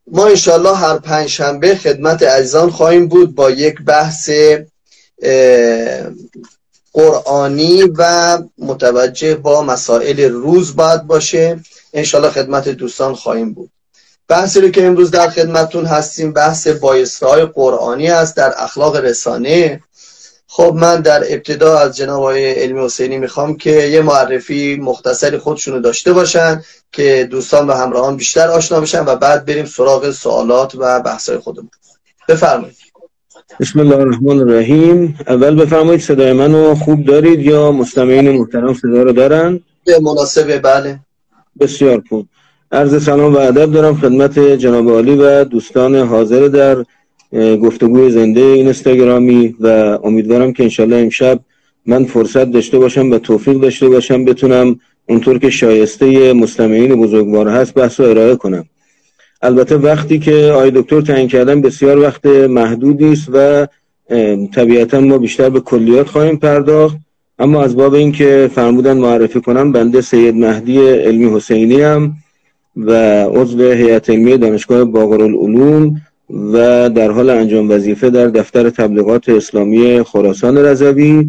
ما انشالله هر پنجشنبه خدمت عزیزان خواهیم بود با یک بحث قرآنی و متوجه با مسائل روز باید باشه. انشالله خدمت دوستان خواهیم بود. بحثی رو که امروز در خدمتون هستیم بحث بایسته‌های قرآنی است در اخلاق رسانه. خب من در ابتدا از جناب آقای علمی حسینی میخوام که یه معرفی مختصری خودشونو داشته باشن که دوستان و همراهان بیشتر آشنا بشن و بعد بریم سراغ سوالات و بحث‌های خودمون. بفرمایید. بسم الله الرحمن الرحیم. اول بفرمایید صدای منو خوب دارید یا مستمعین محترم صدا رو دارن؟ مناسبه. بله بسیار خوب. عرض سلام و ادب دارم خدمت جناب عالی و دوستان حاضر در گفتگوی زنده اینستاگرامی و امیدوارم که انشالله امشب من فرصت داشته باشم و توفیق داشته باشم بتونم اونطور که شایسته مستمعین بزرگوار هست بحث رو ارائه کنم. البته وقتی که آقای دکتر تعیین کردن بسیار وقت محدودی است و طبیعتا ما بیشتر به کلیات خواهیم پرداخت، اما از باب اینکه فرمودن معرفی کنم، بنده سید مهدی علمی حسینی ام و عضو هیئت علمی دانشگاه باقرالعلوم و در حال انجام وظیفه در دفتر تبلیغات اسلامی خراسان رضوی.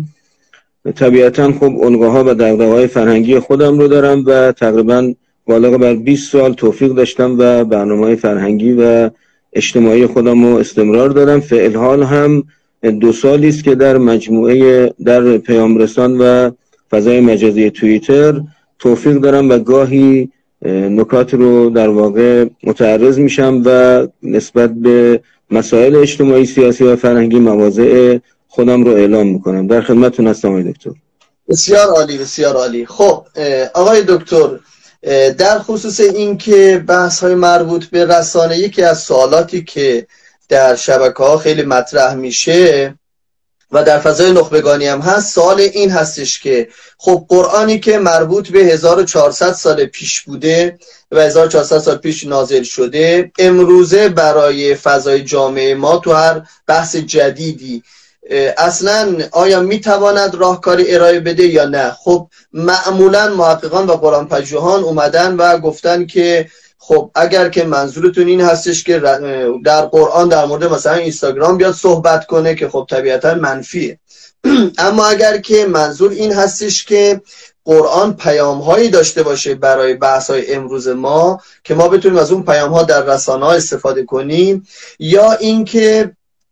طبیعتا خب الگوها و دغدغه‌های فرهنگی خودم رو دارم و تقریبا بالغ بر 20 سال توفیق داشتم و برنامه‌های فرهنگی و اجتماعی خودم رو استمرار دادم. فعل هم 2 سالی است که در مجموعه در پیام رسان و فضای مجازی توییتر توفیق دارم و گاهی نکات رو در واقع متعرض میشم و نسبت به مسائل اجتماعی، سیاسی و فرهنگی مواضع خودم رو اعلام میکنم. در خدمتتون هستم آقای دکتر. بسیار عالی، بسیار عالی. خب آقای دکتر، در خصوص این که بحث های مربوط به رسانه، یکی از سوالاتی که در شبکه ها خیلی مطرح میشه و در فضای نخبگانی هم هست، سوال این هستش که خب قرآنی که مربوط به 1400 سال پیش بوده و 1400 سال پیش نازل شده، امروزه برای فضای جامعه ما تو هر بحث جدیدی اصلا آیا میتواند راهکاری ارائه بده یا نه؟ خب معمولا محققان و قرآن پژوهان اومدن و گفتن که خب اگر که منظورتون این هستش که در قرآن در مورد مثلا اینستاگرام بیاد صحبت کنه که خب طبیعتا منفیه، اما اگر که منظور این هستش که قرآن پیام هایی داشته باشه برای بحث های امروز ما که ما بتونیم از اون پیام ها در رسانه ها استفاده کنیم، یا اینکه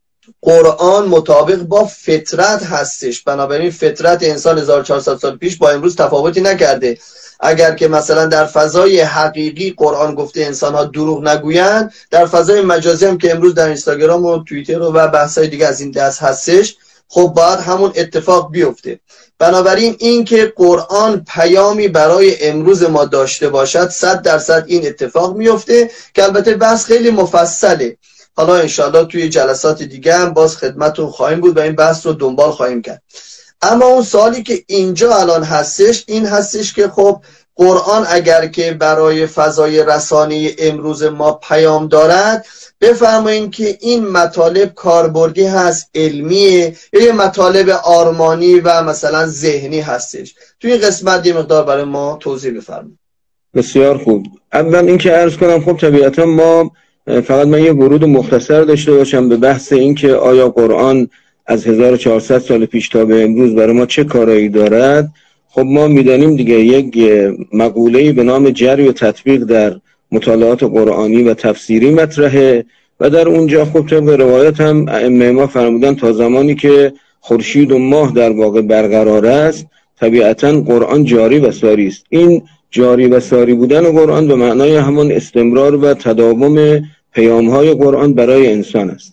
قرآن مطابق با فطرت هستش، بنابراین فطرت انسان 1400 سال پیش با امروز تفاوتی نکرده. اگر که مثلا در فضای حقیقی قرآن گفته انسان ها دروغ نگویند، در فضای مجازی هم که امروز در اینستاگرام و توییتر و بحثای دیگه از این دست هستش، خب باید همون اتفاق بیفته. بنابراین این که قرآن پیامی برای امروز ما داشته باشد 100% این اتفاق میفته که البته بحث خیلی مفصله. حالا انشاءالله توی جلسات دیگه هم باز خدمتون خواهیم بود و این بحث رو دنبال خواهیم کرد. اما اون سوالی که اینجا الان هستش این هستش که خب قرآن اگر که برای فضای رسانه امروز ما پیام دارد، بفرمایید که این مطالب کاربردی هست، علمیه، یا یه مطالب آرمانی و مثلا ذهنی هستش؟ توی این قسمت یه مقدار برای ما توضیح بفرمایید. بسیار خوب. اول این که عرض کنم خب طبیعتا ما فقط من یه ورود مختصر داشته باشم به بحث این که آیا قرآن از 1400 سال پیش تا به امروز برای ما چه کارایی دارد. خب ما میدانیم دیگه یک مقوله‌ای به نام جری و تطبیق در مطالعات قرآنی و تفسیری مطرحه و در اونجا خب طبق روایت هم ائمه ما فرمودن تا زمانی که خورشید و ماه در واقع برقرار است طبیعتا قرآن جاری و ساری است. این جاری و ساری بودن قرآن به معنای همان استمرار و تداوم پیام‌های قرآن برای انسان است.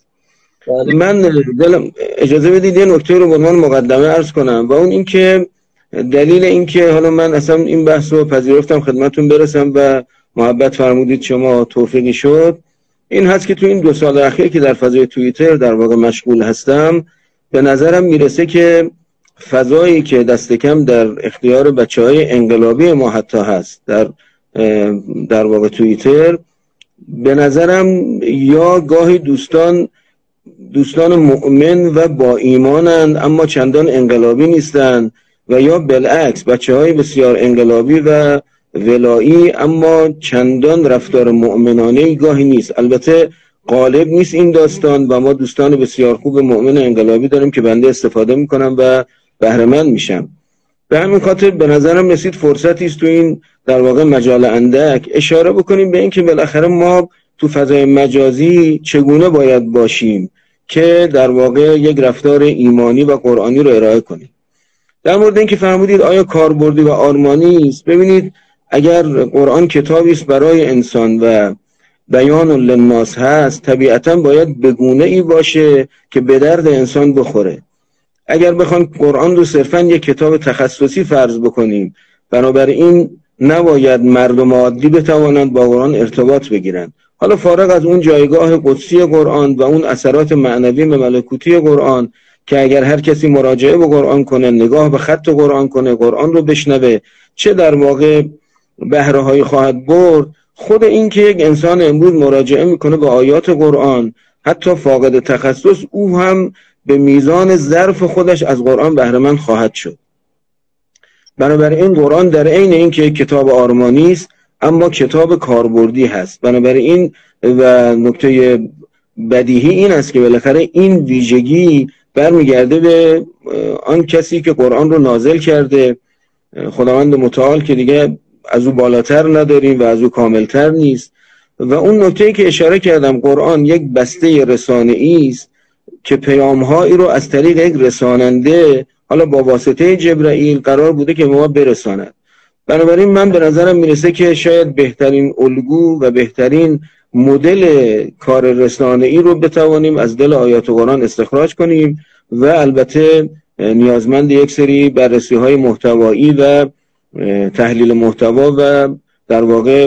من اجازه بدید یه نکته رو به عنوان مقدمه عرض کنم و اون این که دلیل این که حالا من اصلا این بحث رو پذیرفتم خدمتتون برسم و محبت فرمودید شما توفیقی شد، این هست که تو این 2 سال اخیر که در فضای توییتر در واقع مشغول هستم، به نظرم میرسه که فضایی که دست کم در اختیار بچهای انقلابی ما حتی هست در واقع توییتر، به نظرم یا گاهی دوستان مؤمن و با ایمانند اما چندان انقلابی نیستند و یا بالعکس بچه‌های بسیار انقلابی و ولایی، اما چندان رفتار مؤمنانه گاهی نیست. البته غالب نیست این داستان و ما دوستان بسیار خوب مؤمن انقلابی داریم که بنده استفاده میکنم و بهره‌مند میشم. به همین خاطر به نظرم رسید فرصتی است تو این در واقع مجال اندک اشاره بکنیم به این که بالاخره ما تو فضای مجازی چگونه باید باشیم که در واقع یک رفتار ایمانی و قرآنی رو ارائه کنیم. در مورد اینکه فرمودید آیا کاربردی و آرمانی است، ببینید اگر قرآن کتابی است برای انسان و بیان للناس هست، طبیعتا باید به گونه‌ای باشه که به درد انسان بخوره. اگر بخوام قرآن رو صرفاً یک کتاب تخصصی فرض بکنیم، بنابراین نباید مردم عادی بتوانند با قرآن ارتباط بگیرند. حالا فارغ از اون جایگاه قدسی قرآن و اون اثرات معنوی و ملکوتی قرآن که اگر هر کسی مراجعه به قرآن کنه، نگاه به خط قرآن کنه، قرآن رو بشنوه، چه در واقع بهره‌هایی خواهد برد. خود این که یک انسان امروز مراجعه میکنه به آیات قرآن، حتی فاقد تخصص، او هم به میزان ظرف خودش از قرآن بهره‌مند خواهد شد. بنابراین قرآن در عین این که کتاب آرمانی است اما کتاب کاربردی هست. بنابراین و نکته بدیهی این است که بالاخره این ویژگی برمیگرده به آن کسی که قرآن رو نازل کرده، خداوند متعال که دیگه از او بالاتر نداریم و از او کاملتر نیست. و اون نکته‌ای که اشاره کردم، قرآن یک بسته رسانه‌ای است که پیام‌هایی رو از طریق یک رساننده، حالا با واسطه جبرائیل، قرار بوده که ما برساند. بنابراین من به نظرم میرسه که شاید بهترین الگو و بهترین مدل کار رسانه‌ای رو بتوانیم از دل آیات قرآن استخراج کنیم و البته نیازمند یک سری بررسی‌های محتوایی و تحلیل محتوا و در واقع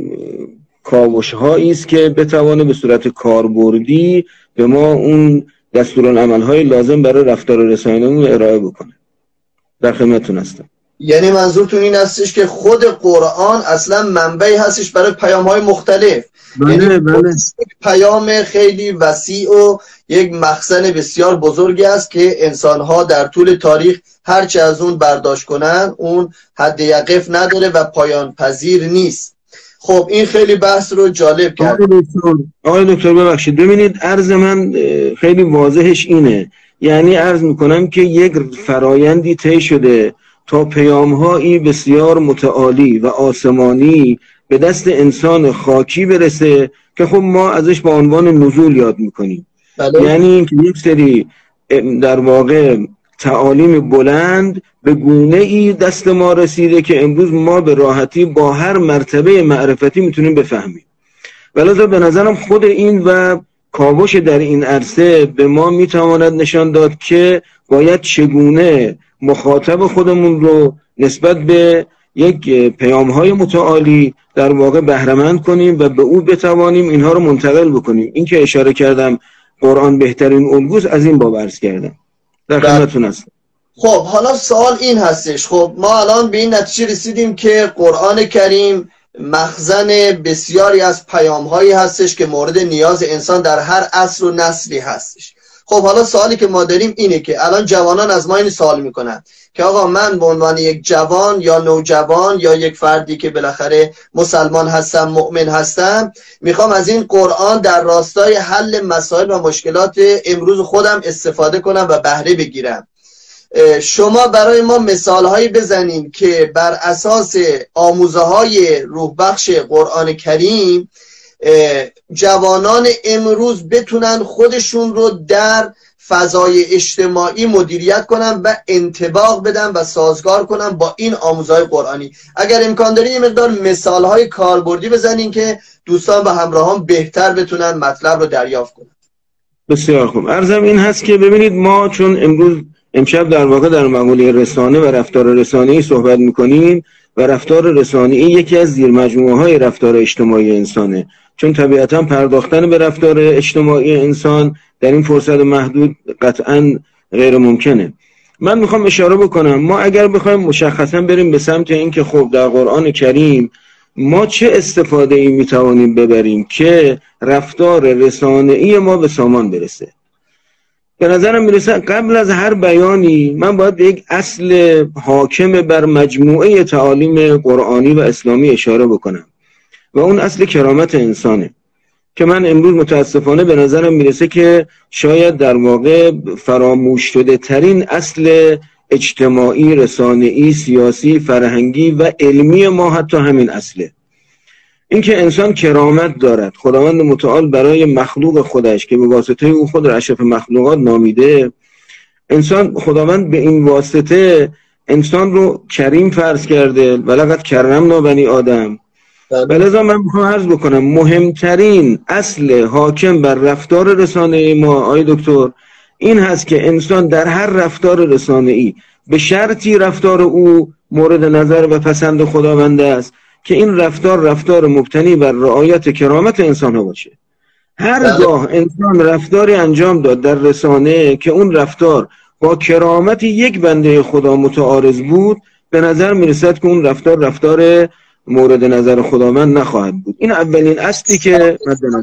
کاوش‌هایی است که بتوانه به صورت کاربردی به ما اون دستورالعمل‌های لازم برای رفتار رسانه‌مون ارائه بکنه. در خدمتتون هستم. یعنی منظورتون این هستش که خود قرآن اصلا منبعی هستش برای پیام‌های مختلف. بله. یک پیام خیلی وسیع و یک مخزن بسیار بزرگی است که انسان‌ها در طول تاریخ هرچه از اون برداشت کنن اون حد یقف نداره و پایان پذیر نیست. خب این خیلی بحث رو جالب کرد. آقای دکتر ببخشید، ببینید عرض من خیلی واضحش اینه، یعنی عرض میکنم که یک فرایندی طی شده تا پیام‌هایی بسیار متعالی و آسمانی به دست انسان خاکی برسه که خب ما ازش با عنوان نزول یاد میکنیم. بله. یعنی اینکه یک سری در واقع تعالیم بلند به گونه‌ای دست ما رسیده که امروز ما به راحتی با هر مرتبه معرفتی میتونیم بفهمیم. ولذا به نظرم خود این و کاوش در این عرصه به ما میتواند نشان داد که باید چگونه مخاطب خودمون رو نسبت به یک پیام‌های متعالی در واقع بهره‌مند کنیم و به او بتوانیم اینها رو منتقل بکنیم. این که اشاره کردم قرآن بهترین الگوست، از این باب عرض کردم. در خدمتتون هستم. خب حالا سوال این هستش، خب ما الان به این نتیجه رسیدیم که قرآن کریم مخزن بسیاری از پیام‌هایی هستش که مورد نیاز انسان در هر عصر و نسلی هستش. خب حالا سوالی که ما داریم اینه که الان جوانان از ما این سوال میکنن که آقا من به عنوان یک جوان یا نوجوان یا یک فردی که بالاخره مسلمان هستم، مؤمن هستم، میخوام از این قرآن در راستای حل مسائل و مشکلات امروز خودم استفاده کنم و بهره بگیرم. شما برای ما مثالهایی بزنین که بر اساس آموزه‌های روح بخش قرآن کریم جوانان امروز بتونن خودشون رو در فضای اجتماعی مدیریت کنن و انطباق بدن و سازگار کنن با این آموزه‌های قرآنی. اگر امکان داره یه مقدار مثالهای کاربردی بزنین که دوستان و همراهان بهتر بتونن مطلب رو دریافت کنن. بسیار خوب. عرضم این هست که ببینید ما چون امشب در واقع در مقوله رسانه و رفتار رسانه‌ای صحبت می‌کنیم و رفتار رسانه‌ای یکی از زیرمجموعه‌های رفتار اجتماعی انسانه، چون طبیعتاً پرداختن به رفتار اجتماعی انسان در این فرصت محدود قطعاً غیر ممکنه. من میخوام اشاره بکنم ما اگر بخوایم مشخصاً بریم به سمت این که خب در قرآن کریم ما چه استفاده‌ای میتوانیم ببریم که رفتار رسانه‌ای ما به سامان برسه. به نظرم میرسه قبل از هر بیانی من باید به یک اصل حاکم بر مجموعه تعالیم قرآنی و اسلامی اشاره بکنم و اون اصل کرامت انسانه که من امروز متاسفانه به نظرم میرسه که شاید در واقع فراموش شده ترین اصل اجتماعی، رسانه‌ای، سیاسی، فرهنگی و علمی ما حتی همین اصله. اینکه انسان کرامت دارد. خداوند متعال برای مخلوق خودش که به واسطه او خود را اشرف مخلوقات نامیده، خداوند به این واسطه انسان رو کریم فرض کرده، ولقد کرمنا بنی آدم. لذا من میخوام عرض بکنم مهمترین اصل حاکم بر رفتار رسانه‌ای ما آقای دکتر این هست که انسان در هر رفتار رسانه‌ای به شرطی رفتار او مورد نظر و پسند خداوند است که این رفتار مبتنی بر رعایت کرامت انسان ها باشه. هرگاه انسان رفتاری انجام داد در رسانه که اون رفتار با کرامت یک بنده خدا متعارض بود، به نظر میرسد که اون رفتار مورد نظر خداوند نخواهد بود. این اولین اصلی که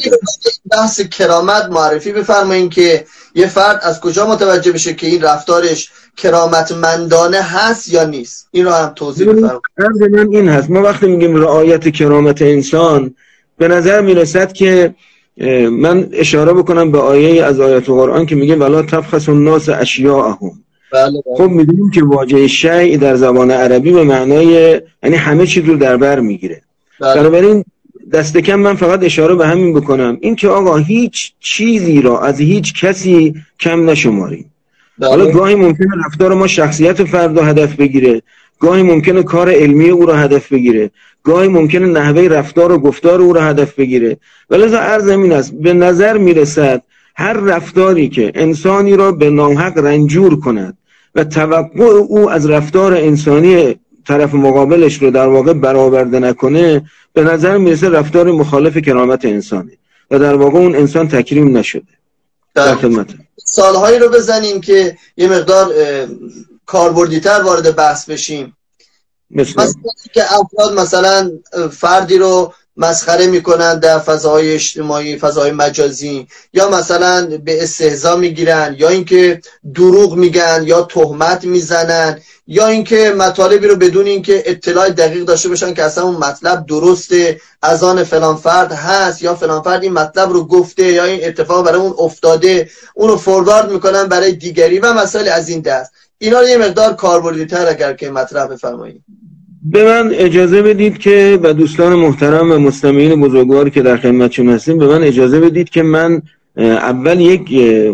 بحث کرامت معرفی بفرمایید که یه فرد از کجا متوجه بشه که این رفتارش کرامتمندانه هست یا نیست. این رو هم توضیح بفرمایید. من این هست، ما وقتی میگیم رعایت کرامت انسان به نظر میرسد که من اشاره بکنم به آیه از آیات قرآن که میگه ولا تبخسوا الناس اشیاءهم. خب میدونیم که واژه شیء در زبان عربی به معنای یعنی همه چیز رو در بر میگیره. بنابراین دست کم من فقط اشاره به همین بکنم، این که آقا هیچ چیزی را از هیچ کسی کم نشماریم. حالا گاهی ممکنه رفتار ما شخصیت فرد رو هدف بگیره، گاهی ممکنه کار علمی او رو هدف بگیره، گاهی ممکنه نحوه رفتار و گفتار او رو هدف بگیره. ولذا عرض این است، به نظر میرسد هر رفتاری که انسانی را به ناحق رنجور کند و توقع او از رفتار انسانی طرف مقابلش رو در واقع برآورده نکنه، به نظر میرسه رفتار مخالف کرامت انسانه و در واقع اون انسان تکریم نشده. در خدمت سالهایی رو بزنیم که یه مقدار کاربردی‌تر وارد بحث بشیم. مثلا که افراد مثلا فردی رو مسخره میکنن در فضاهای اجتماعی، فضاهای مجازی، یا مثلا به استهزا میگیرن، یا اینکه دروغ میگن یا تهمت میزنن، یا اینکه مطالبی رو بدون اینکه اطلاع دقیق داشته باشن که اصلا اون مطلب درسته، از آن فلان فرد هست یا فلان فرد این مطلب رو گفته یا این اتفاق برای اون افتاده، اون رو فوروارد میکنن برای دیگری و مسائل از این دست. اینا رو یه مقدار کاربردی‌تر اگر که مطرح بفرمایید. به من اجازه بدید که و دوستان محترم و مستمعین بزرگوار که در خدمتشون هستیم، به من اجازه بدید که من اول یک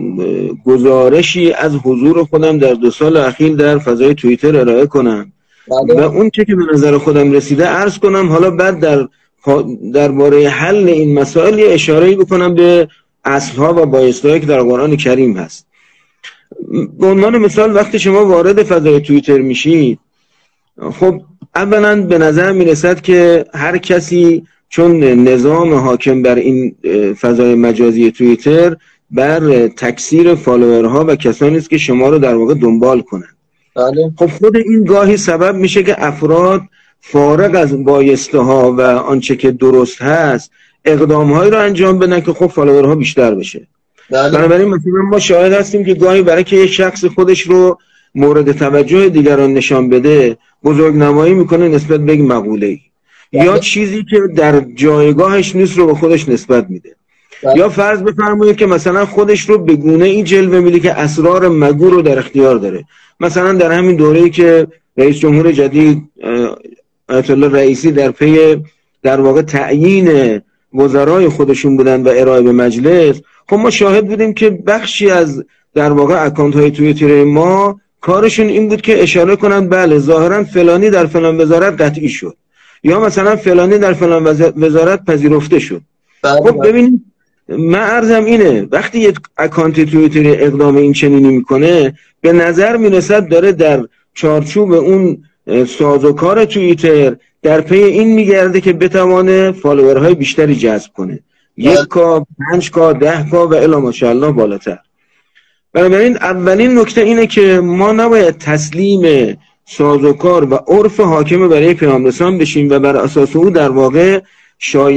گزارشی از حضور خودم در 2 سال اخیر در فضای توییتر ارائه کنم و اون چه که به نظر خودم رسیده عرض کنم. حالا بعد درباره حل این مسائل یه اشاره‌ای بکنم به اصلها و بایستهایی که در قرآن کریم هست. به عنوان مثال وقتی شما وارد فضای توییتر میشید، خب اولا به نظر میرسد که هر کسی چون نظام حاکم بر این فضای مجازی توییتر بر تکثیر فالوورها و کسانی است که شما رو در واقع دنبال کنن. خب خود این گاهی سبب میشه که افراد فارغ از بایسته ها و آنچه که درست هست اقدامهایی رو انجام بدن که خب فالوورها بیشتر بشه. بنابراین مثلا ما شاهد هستیم که گاهی برای که یک شخص خودش رو مورد توجه دیگران نشان بده بزرگنمایی میکنه نسبت به یک مقوله‌ای یا چیزی که در جایگاهش نیست رو به خودش نسبت میده. یا فرض بفرمایید که مثلا خودش رو به گونه‌ای جلوه میده که اسرار مگو رو در اختیار داره. مثلا در همین دوره‌ای که رئیس جمهور جدید آیت الله رئیسی در پی در واقع تعیین وزرای خودشون بودن و ارائه به مجلس، خب ما شاهد بودیم که بخشی از در واقع اکانت‌های توییتر ما کارشون این بود که اشاره کنند بله ظاهرا فلانی در فلان وزارت قطعی شد یا مثلا فلانی در فلان وزارت پذیرفته شد. خب ببینید من عرضم اینه وقتی یک اکانت توییتر اقدام این چنینی میکنه به نظر میرسد داره در چارچوب اون سازوکار توییتر در پی این میگرده که بتوانه فالوورهای بیشتری جذب کنه، 1K 5K 10K و الی ماشاءالله بالاتر. بنابراین اولین نکته اینه که ما نباید تسلیم سازوکار و عرف حاکم برای پیامرسان بشیم و بر اساس او در واقع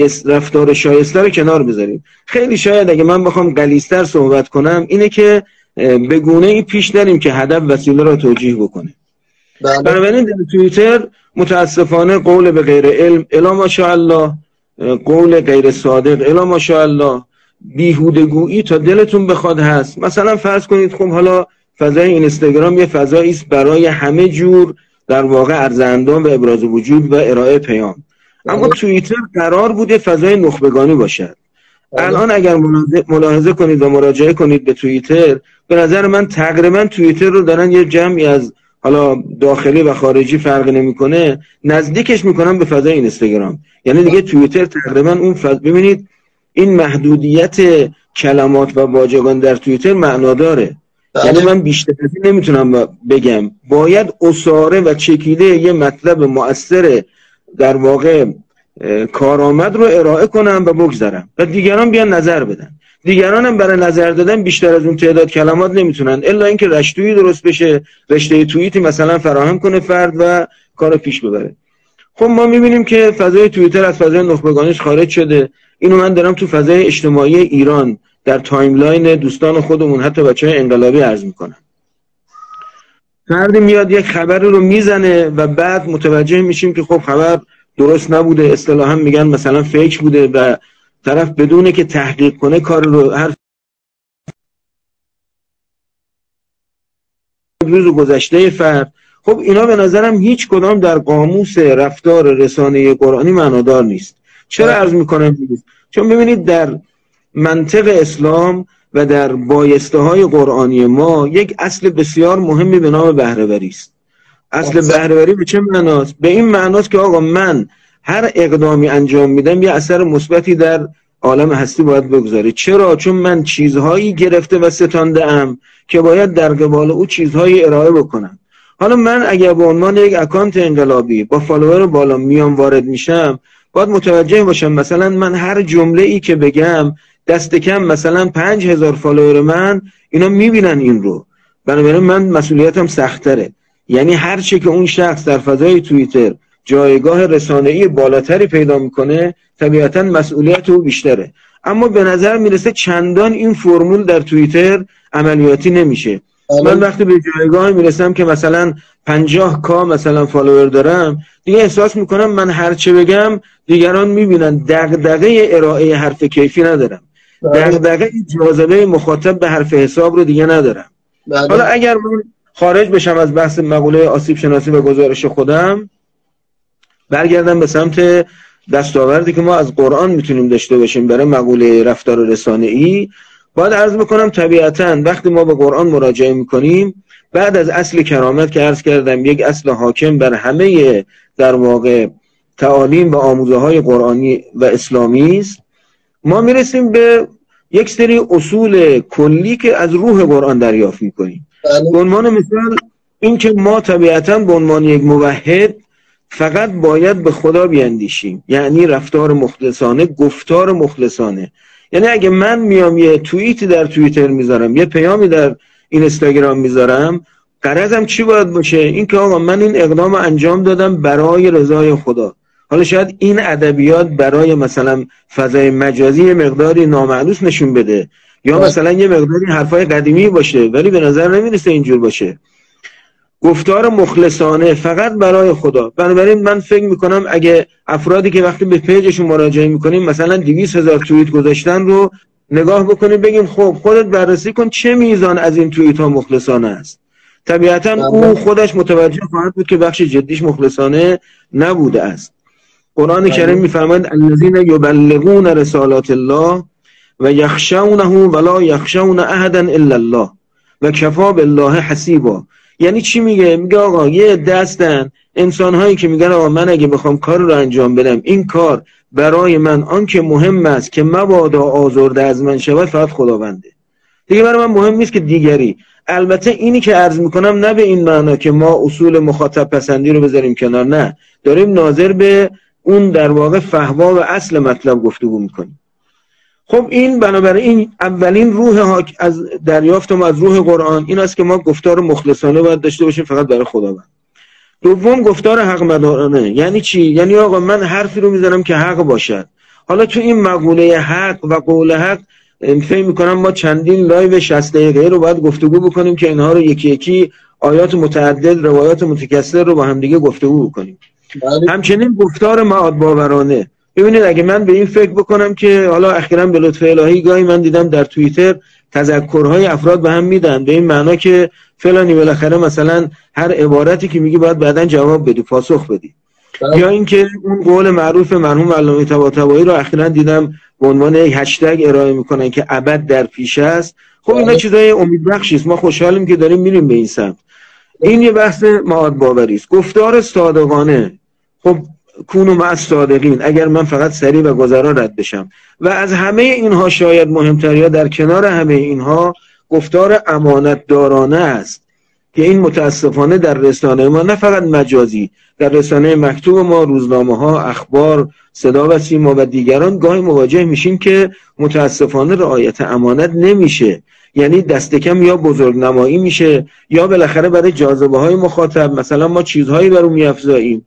رفتار شایسته رو کنار بذاریم. خیلی شاید اگه من بخوام غلیظ‌تر صحبت کنم اینه که به گونه‌ای پیش نریم که هدف وسیله را توجیه بکنه. بنابراین در توییتر متاسفانه قول به غیر علم الا ماشاءالله، قول غیر صادق الا ماشاءالله، بیهودگویی تا دلتون بخواد هست. مثلا فرض کنید خب حالا فضای اینستاگرام یه فضایی است برای همه جور در واقع عرضاندام و ابراز وجود و ارائه پیام، اما توییتر قرار بوده فضای نخبگانی باشد. الان اگر ملاحظه کنید و مراجعه کنید به توییتر، به نظر من تقریبا توییتر رو دارن یه جمعی از حالا داخلی و خارجی فرق نمیکنه نزدیکش میکنن به فضای اینستاگرام. یعنی دیگه توییتر تقریبا اون ببینید این محدودیت کلمات و واژگان در توییتر معنا داره. یعنی من بیشتر از این نمیتونم بگم، باید اساره و چکیده یه مطلب مؤثر در واقع کارآمد رو ارائه کنم و بگذارم و دیگران بیان نظر بدن. دیگران هم برای نظر دادن بیشتر از اون تعداد کلمات نمیتونن، الا اینکه رشته‌ای درست بشه، رشته توییتی مثلا فراهم کنه فرد و کارو پیش ببره. خب ما میبینیم که فضای توییتر از فضای نخبگانیش خارج شده. اینو من دارم تو فضای اجتماعی ایران در تایملاین دوستان خودمون حتی بچهای انقلابی عرض میکنم. فردی میاد یک خبر رو میزنه و بعد متوجه میشیم که خب خبر درست نبوده، اصطلاحا میگن مثلا فیک بوده و طرف بدونه که تحقیق کنه کار رو هر روز گذشته فرد. خب اینا به نظرم هیچ کدام در قاموس رفتار رسانه قرآنی معنادار نیست. چرا عرض میکنم؟ چون ببینید در منطق اسلام و در بایسته های قرآنی ما یک اصل بسیار مهمی به نام بهره‌وری است. اصل بهره‌وری به چه معناست؟ به این معناست که آقا من هر اقدامی انجام میدم یه اثر مثبتی در عالم هستی باید بگذاره. چرا؟ چون من چیزهایی گرفته و ستانده ام که باید در قبال او چیزهایی ارائه بکنم. حالا من اگر به عنوان یک اکانت انقلابی با فالوور بالا میام وارد میشم، باید متوجه باشم مثلا من هر جمله ای که بگم دست کم مثلا 5000 فالوور من اینا میبینن این رو، بنابراین من مسئولیتم سخت‌تره. یعنی هر چه که اون شخص در فضای توییتر جایگاه رسانه‌ای بالاتری پیدا میکنه طبیعتاً مسئولیت او بیشتره. اما به نظر میرسه چندان این فرمول در توییتر عملیاتی نمیشه. من وقتی به جایگاه میرسم که مثلا 50k مثلا فالوور دارم، دیگه احساس میکنم من هر چه بگم دیگران میبینن، دغدغه ارائه حرف کیفی ندارم، دغدغه جاذبه مخاطب به حرف حساب رو دیگه ندارم. حالا اگر من خارج بشم از بحث مقوله آسیب شناسی و گزارش خودم، برگردم به سمت دستاوردی که ما از قرآن میتونیم داشته باشیم برای مقوله رفتار رسانه‌ای، باید عرض بکنم طبیعتاً وقتی ما به قرآن مراجعه میکنیم، بعد از اصل کرامت که عرض کردم یک اصل حاکم بر همه در واقع تعالیم و آموزه های قرآنی و اسلامی است، ما میرسیم به یک سری اصول کلی که از روح قرآن دریافت میکنیم. به عنوان مثال این که ما طبیعتاً به عنوان یک موحد فقط باید به خدا بیاندیشیم، یعنی رفتار مخلصانه، گفتار مخلصانه. یعنی اگه من میام یه توییتی در توییتر میذارم، یه پیامی در اینستاگرام میذارم، غرضم چی باید باشه؟ این که آقا من این اقدام انجام دادم برای رضای خدا. حالا شاید این ادبیات برای مثلا فضای مجازی مقداری نامعلوس نشون بده یا مثلا یه مقداری حرفای قدیمی باشه، ولی به نظر نمیرسه اینجور باشه. گفتار مخلصانه فقط برای خدا. بنابراین من فکر میکنم اگه افرادی که وقتی به پیجشون مراجعه میکنیم مثلا 200,000 توییت گذاشتن رو نگاه بکنیم، بگیم خب خودت بررسی کن چه میزان از این توییت ها مخلصانه است. طبیعتا او خودش متوجه خواهد بود که بخش جدیش مخلصانه نبوده است. قرآن کریم میفرماید الذین یبلغون رسالات الله و یخشونه ولا یخشون احدا الا الله و کفی بالله حسیبا. یعنی چی میگه؟ میگه آقا یه دستن انسان‌هایی که میگن آقا من اگه بخوام کار رو انجام بدم، این کار برای من آنکه مهم است که مبادا آزرده از من شود فقط خداونده، دیگه برای من مهم نیست که دیگری. البته اینی که عرض میکنم نه به این معنا که ما اصول مخاطب پسندی رو بذاریم کنار، نه، داریم ناظر به اون در واقع فهوا و اصل مطلب گفتگو میکنیم. خب این بنابراین اولین روح از دریافت ما از روح قرآن این است که ما گفتار مخلصانه باید داشته باشیم فقط برای خداوند. دوم گفتار حق مدارانه. یعنی چی؟ یعنی آقا من حرفی رو میزنم که حق باشد. حالا تو این مقوله حق و قول حق فکر میکنم ما چندین لایو 60 دقیقه رو باید گفتگو بکنیم که اینها رو یکی یکی آیات متعدد، روایات متکثر رو با هم دیگه گفتگو بکنیم. همچنین گفتار معاد باورانه. ببینید اگه من به این فکر بکنم که حالا اخیراً به لطف الهی گاهی من دیدم در توییتر تذکرهای افراد به هم میدن به این معنا که فلانی بالاخره مثلا هر عبارتی که میگی باید بعداً جواب بدی، پاسخ بدی. یا اینکه اون قول معروف مرحوم علامه طباطبایی رو اخیراً دیدم به عنوان یک هشتگ ارائه میکنن که ابد در پیش است. خب اینا چیزای امیدبخشی است، ما خوشحالیم که داریم میریم به این سمت. این یه بحث معاد باوری است. گفتار صادقانه، خب کونوا مع الصادقین، اگر من فقط سریع و گذرا رد بشم. و از همه اینها شاید مهمتر یا در کنار همه اینها گفتار امانت دارانه است که این متاسفانه در رسانه ما، نه فقط مجازی، در رسانه مکتوب ما، روزنامه ها، اخبار، صدا و سیما و دیگران گاهی مواجه میشیم که متاسفانه رعایت امانت نمیشه. یعنی دست کم یا بزرگنمایی میشه یا بالاخره برای جاذبه های مخاطب مثلا ما چیزهایی بر اون میافزاییم.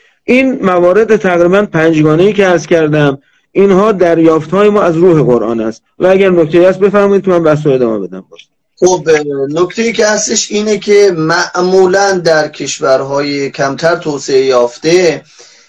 این موارد تقریبا 5 گانه‌ای که عرض کردم اینها دریافت‌های ما از روح قرآن است. و اگر نکته‌ای هست بفرمایید که من بحث رو ادامه بدم. خب نکته‌ای که هستش اینه که معمولا در کشورهای کمتر توسعه یافته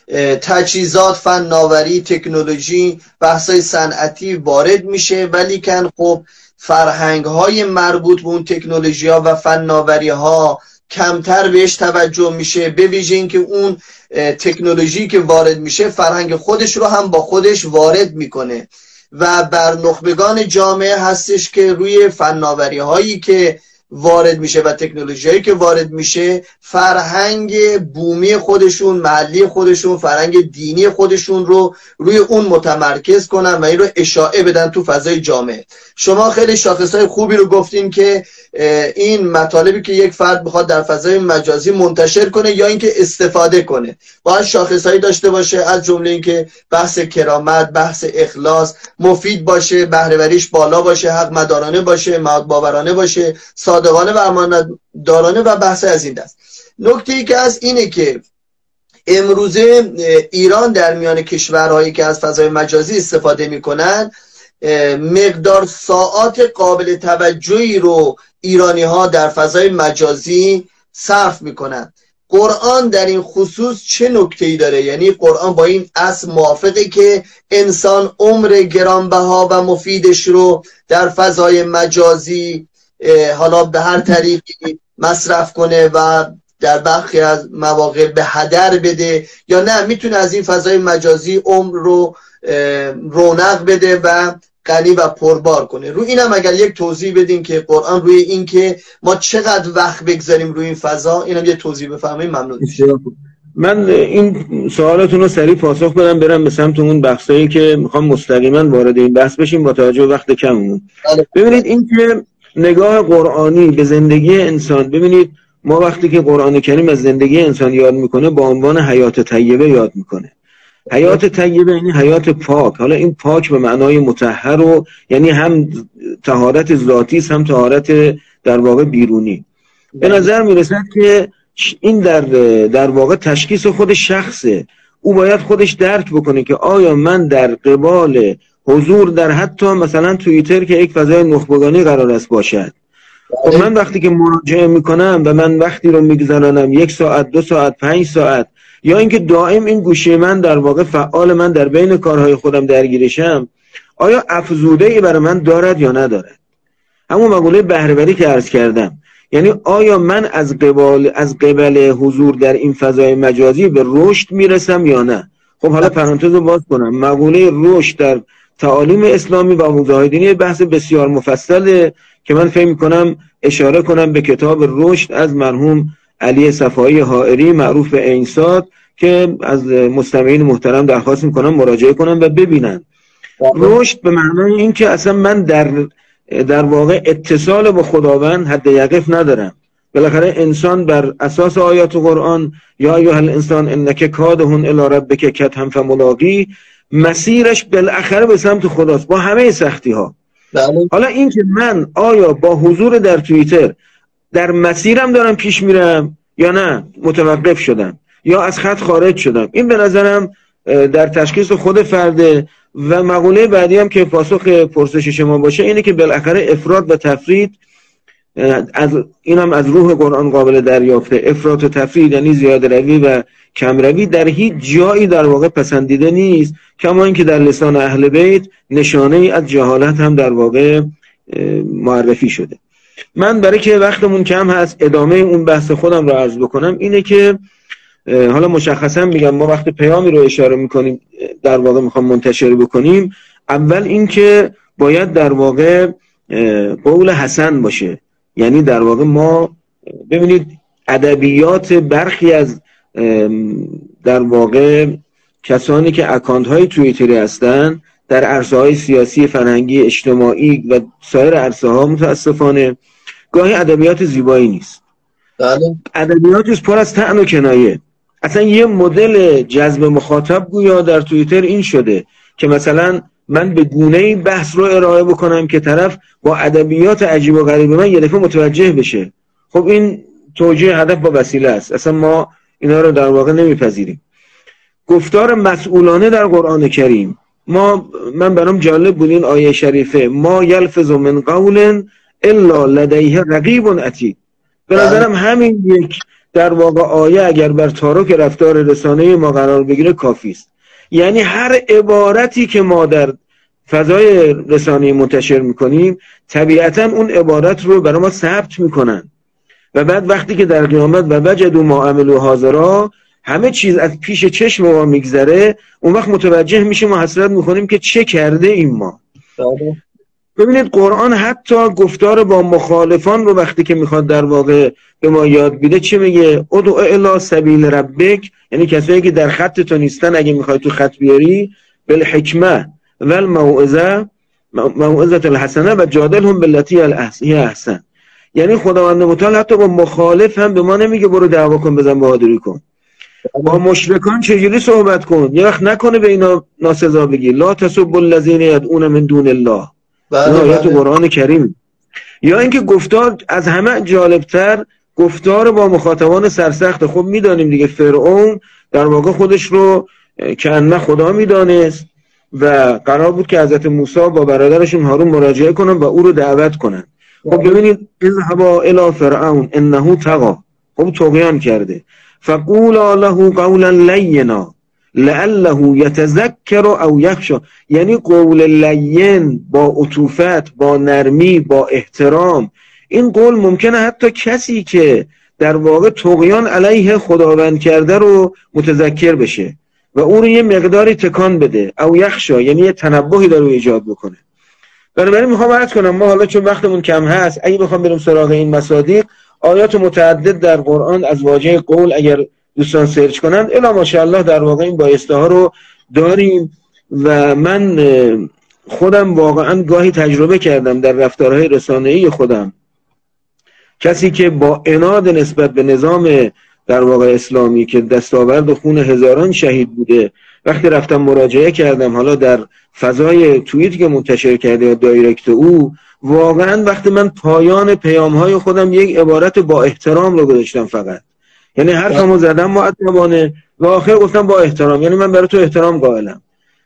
تجهیزات، فناوری، تکنولوژی، بحث‌های صنعتی وارد میشه، ولی کن خب فرهنگ‌های مربوط به اون تکنولوژی‌ها و فناوری‌ها کمتر بهش توجه میشه، به ویژه اینکه اون تکنولوژی که وارد میشه فرهنگ خودش رو هم با خودش وارد میکنه و بر نخبگان جامعه هستش که روی فناوری هایی که وارد میشه و تکنولوژی هایی که وارد میشه فرهنگ بومی خودشون، محلی خودشون، فرهنگ دینی خودشون رو روی اون متمرکز کنن و این رو اشاعه بدن تو فضای جامعه. شما خیلی شاخصهای خوبی رو گفتین که این مطالبی که یک فرد بخواد در فضای مجازی منتشر کنه یا اینکه استفاده کنه باید شاخصهایی داشته باشه، از جمله اینکه بحث کرامت، بحث اخلاص، مفید باشه، بهره‌وریش بالا باشه، حق مدارانه باشه، معاد باورانه باشه، صادقانه و امانتدارانه و بحث از این دست. نکته‌ای که از اینه که امروزه ایران در میان کشورهایی که از فضای مجازی استفاده میکنن مقدار ساعات قابل توجهی رو ایرانی ها در فضای مجازی صرف میکنن. قرآن در این خصوص چه نکته‌ای داره؟ یعنی قرآن با این اصل موافقه که انسان عمر گرانبها و مفیدش رو در فضای مجازی حالا به هر طریقی مصرف کنه و در برخی از مواقع به هدر بده، یا نه میتونه از این فضای مجازی عمر رو رونق بده و غنی و پربار کنه؟ روی اینم اگر یک توضیح بدین که قرآن روی این که ما چقدر وقت بگذاریم روی این فضا، اینم یه توضیح بفرمایید ممنون میشم. من این سوالاتون رو سریع پاسخ بدم برم به سمت اون بحثایی که میخوام مستقیما وارد این بحث بشیم با توجه به وقت کممون. ببینید این که نگاه قرآنی به زندگی انسان، ببینید ما وقتی که قرآن کریم از زندگی انسان یاد میکنه با عنوان حیات طیبه یاد میکنه. حیات طیبه یعنی حیات پاک. حالا این پاک به معنای مطهر و یعنی هم طهارت ذاتی هم طهارت در واقع بیرونی. به نظر میرسد که این در واقع تشخیص خود شخصه. او باید خودش درک بکنه که آیا من در قبال حضور در حتی مثلا توییتر که یک فضای نخبگانی قرار است باشد، خب من وقتی که مراجعه میکنم و من وقتی رو میگذرانم 1 ساعت 2 ساعت 5 ساعت، یا اینکه دائم این گوشه من در واقع فعال من در بین کارهای خودم درگیرشم، آیا افزوده ای برای من دارد یا ندارد؟ همون مقوله بهره‌وری که عرض کردم، یعنی آیا من از قبل حضور در این فضای مجازی به رشد میرسم یا نه؟ خب حالا پرانتز رو باز کنم، مقوله رشد در تعالیم اسلامی و مجاهدینی بحث بسیار مفصله که من فکر می‌کنم اشاره کنم به کتاب رشد از مرحوم علی صفایی حائری معروف به عین‌صاد که از مستمعین محترم درخواست می‌کنم مراجعه کنم و ببینن. رشد به معنای این که اصلا من در واقع اتصال با خداوند حد یقف ندارم. بالاخره انسان بر اساس آیات قرآن یا ایها الانسان انک کادح الی ربک کدحا فملاقیه مسیرش بالاخره به سمت خداست با همه سختی ها. حالا این که من آیا با حضور در توییتر در مسیرم دارم پیش میرم یا نه متوقف شدم یا از خط خارج شدم، این به نظرم در تشخیص خود فرده. و مقوله بعدی هم که پاسخ پرسش شما باشه اینه که بالاخره افراط و تفرید این هم از روح قرآن قابل دریافته. افراط و تفرید یعنی زیاده روی و کم روی در هیچ جایی در واقع پسندیده نیست، کما اینکه در لسان اهل بیت نشانه ای از جهالت هم در واقع معرفی شده. من برای که وقتمون کم هست ادامه اون بحث خودم رو عرض بکنم اینه که حالا مشخصا میگم ما وقت پیامی رو اشاره میکنیم در واقع میخوام منتشر بکنیم، اول این که باید در واقع قول حسن باشه. یعنی در واقع ما ببینید ادبیات برخی از در واقع کسانی که اکانت های توییتری هستن در عرصه های سیاسی، فرهنگی، اجتماعی و سایر عرصه ها متاسفانه گاهی ادبیات زیبایی نیست. بله. ادبیات پر از طعن و کنایه. اصلا یه مدل جذب مخاطب گویا در توییتر این شده که مثلا من به گونه‌ای بحث رو ارائه بکنم که طرف با ادبیات عجیب و غریب من یه دفعه متوجه بشه. خب این توجیه هدف با وسیله است. اصلا ما اینا رو در واقع نمیپذیریم. گفتار مسئولانه در قرآن کریم، من برام جالب بود این آیه شریفه، ما یلفظ من قول الا لدیه رقیب عتید. به نظرم همین یک در واقع آیه اگر بر تارک رفتار رسانه ما قرار بگیره کافی است. یعنی هر عبارتی که ما در فضای رسانه منتشر میکنیم طبیعتا اون عبارت رو برای ما ثبت میکنن و بعد وقتی که در قیامت و وجدوا ما عملوا حاضرا همه چیز از پیش چشم ما میگذره، اون وقت متوجه میشیم و حسرت میکنیم که چه کرده این ما. ببینید قرآن حتی گفتار با مخالفان رو وقتی که میخواد در واقع به ما یاد بیده چه میگه؟ ادعو الی سبیل ربک، یعنی کسایی که در خط تو نیستن اگه میخوای تو خط بیاری، بالحکمه و الموعظه الحسنه و جادلهم بالتی هی احسن. یعنی خداوند متعال حتی با مخالف هم به ما نمیگه برو دعوا کن بزن بهادری کن. با مشرکان چجوری صحبت کن؟ یه وقت نکنه به اینا ناسزا بگی لا تسبوا الذین یدعون من دون الله. آیات قرآن کریم. یا اینکه گفتار از همه جالبتر گفتار با مخاطبان سرسخت. خب میدانیم دیگه فرعون در واقع خودش رو که انه خدا میدانست و قرار بود که حضرت موسی با برادرشون هارون مراجعه کنن و او رو دعوت کنن. خب ببینید اذهبا الی فرعون انه طغی، خب طغیان کرده. فقولا له قولا لینا لعله یتذکر او یخشی. یعنی قول لین با عطوفت، با نرمی، با احترام. این قول ممکنه حتی کسی که در واقع طغیان علیه خداوند کرده رو متذکر بشه و اون رو یه مقداری تکان بده. او یخشی یعنی یه تنبهی در رو ایجاد بکنه. بنابراین میخوام عرض کنم ما حالا چون وقتمون کم هست اگه بخوام بریم سراغ این مصادیق، آیات متعدد در قرآن از واژه قول اگر دوستان سرچ کنند الا ماشاءالله در واقع این بایسته ها رو داریم. و من خودم واقعا گاهی تجربه کردم در رفتارهای رسانه‌ای خودم، کسی که با عناد نسبت به نظام در واقع اسلامی که دستاورد خون هزاران شهید بوده، وقتی رفتم مراجعه کردم حالا در فضای توییت که منتشر کرده یا دایرکت او، واقعا وقتی من پایان پیام‌های خودم یک عبارت با احترام رو گذاشتم فقط، یعنی حرفمو زدم مؤدبانه و آخر گفتم با احترام، یعنی من برای تو احترام قائلم.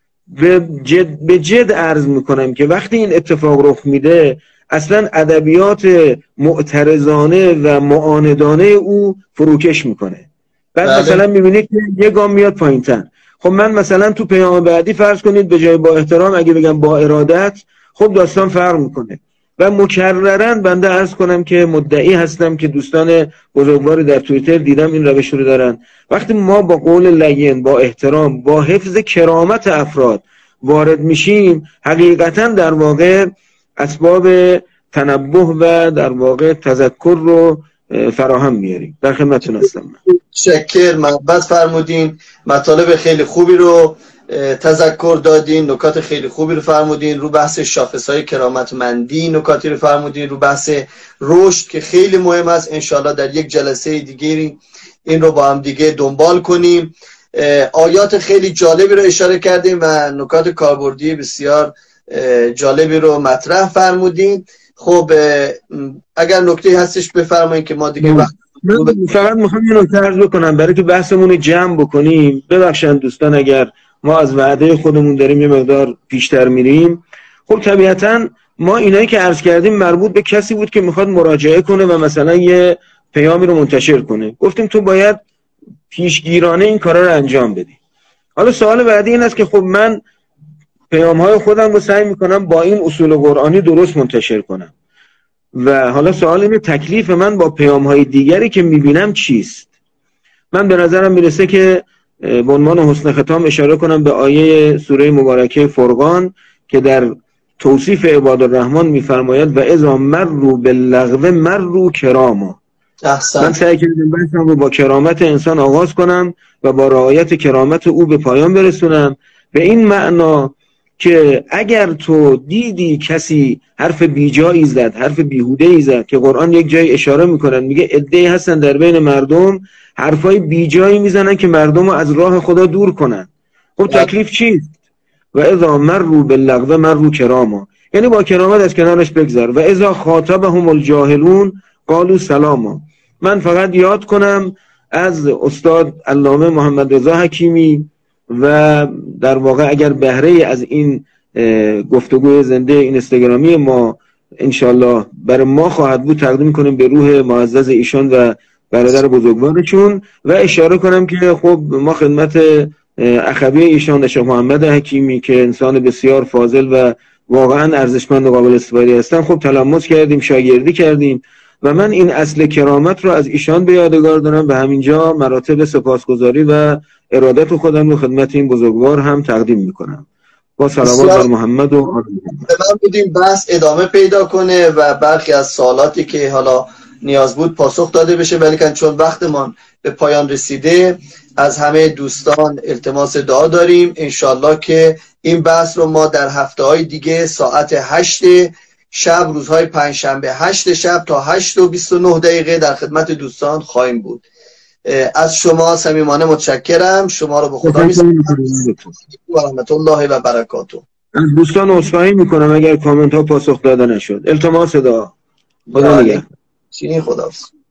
به جد عرض میکنم که وقتی این اتفاق رخ میده اصلا ادبیات معترضانه و معاندانه او فروکش میکنه. بعد مثلا میبینید که یه گام میاد پایین‌تر. خب من مثلا تو پیام بعدی فرض کنید به جای با احترام اگه بگم با ارادت، خب داستان فرق میکنه. و مکررن بنده عرض کنم که مدعی هستم که دوستان بزرگواری در توییتر دیدم این روش رو دارن. وقتی ما با قول لین، با احترام، با حفظ کرامت افراد وارد میشیم، حقیقتا در واقع اسباب تنبه و در واقع تذکر رو فراهم میاریم. در خدمتتون هستم. شکر محبت فرمودین، مطالب خیلی خوبی رو تذکر دادین، نکات خیلی خوبی رو فرمودین، رو بحث شاخصهای کرامتمندی نکاتی رو فرمودین، رو بحث رشد که خیلی مهم است. انشالله در یک جلسه دیگری این رو با هم دیگه دنبال کنیم. آیات خیلی جالبی رو اشاره کردیم و نکات کاربردی بسیار جالبی رو مطرح فرمودین. خب اگر نکته هستش بفرمایید که ما دیگه وقت فقط میخوام یه نکته عرض بکنم برای که بحثمون رو جمع بکنیم. ببخشید دوستان اگر ما از وعده خودمون داریم یه مقدار پیشتر میریم. خب طبیعتاً ما اینایی که عرض کردیم مربوط به کسی بود که میخواد مراجعه کنه و مثلا یه پیامی رو منتشر کنه. گفتیم تو باید پیشگیرانه این کارا رو انجام بدی. حالا سوال بعدی این است که خب من پیام‌های خودم رو سعی میکنم با این اصول قرآنی درست منتشر کنم و حالا سوال اینه تکلیف من با پیام‌های دیگری که میبینم چیست؟ من به نظرم میرسه که به عنوان حسن ختام اشاره کنم به آیه سوره مبارکه فرقان که در توصیف عباد الرحمن میفرماید و اذا مروا باللغو مروا کراما. من سعی کردم بحثم رو با کرامت انسان آغاز کنم و با رعایت کرامت او به پایان برسونم، به این معنا که اگر تو دیدی کسی حرف بیجایی زد، حرف بیهوده‌ای زد، که قرآن یک جای اشاره میکنن میگه عده‌ای هستن در بین مردم حرفای بیجایی میزنن که مردم رو از راه خدا دور کنن. خب تکلیف چیست؟ و اذا مروا باللغو مروا کراما، یعنی با کرامت از کنارش بگذر. و اذا خاطبهم الجاهلون قالوا سلاما. من فقط یاد کنم از استاد علامه محمد رضا حکیمی و در واقع اگر بهره از این گفتگوی زنده اینستاگرامی ما انشالله برای ما خواهد بود تقدیم کنیم به روح معزز ایشان و برادر بزرگوارشون و اشاره کنم که خب ما خدمت اخوی ایشان شیخ محمد حکیمی که انسان بسیار فاضل و واقعا ارزشمند و قابل استفاده هستن خب تلمس کردیم، شاگردی کردیم و من این اصل کرامت رو از ایشان به یادگار دارم. به همینجا مراتب سپاسگزاری و ارادت خودم رو خدمت این بزرگوار هم تقدیم میکنم. با صلوات بر محمد و آل من بودیم بحث ادامه پیدا کنه و برخی از سوالاتی که حالا نیاز بود پاسخ داده بشه، ولی چون وقتمان به پایان رسیده از همه دوستان التماس دعا داریم انشالله که این بحث رو ما در هفته‌های دیگه ساعت 8 شب روزهای پنجشنبه 8 شب تا 8:29 در خدمت دوستان خواهیم بود. از شما صمیمانه متشکرم. شما رو به خدا می‌سپارم و رحمت الله و برکاته. از دوستان عذرخواهی میکنم اگر کامنت ها پاسخ داده نشد. التماس دعا. خدا نگهدار. خداحافظ.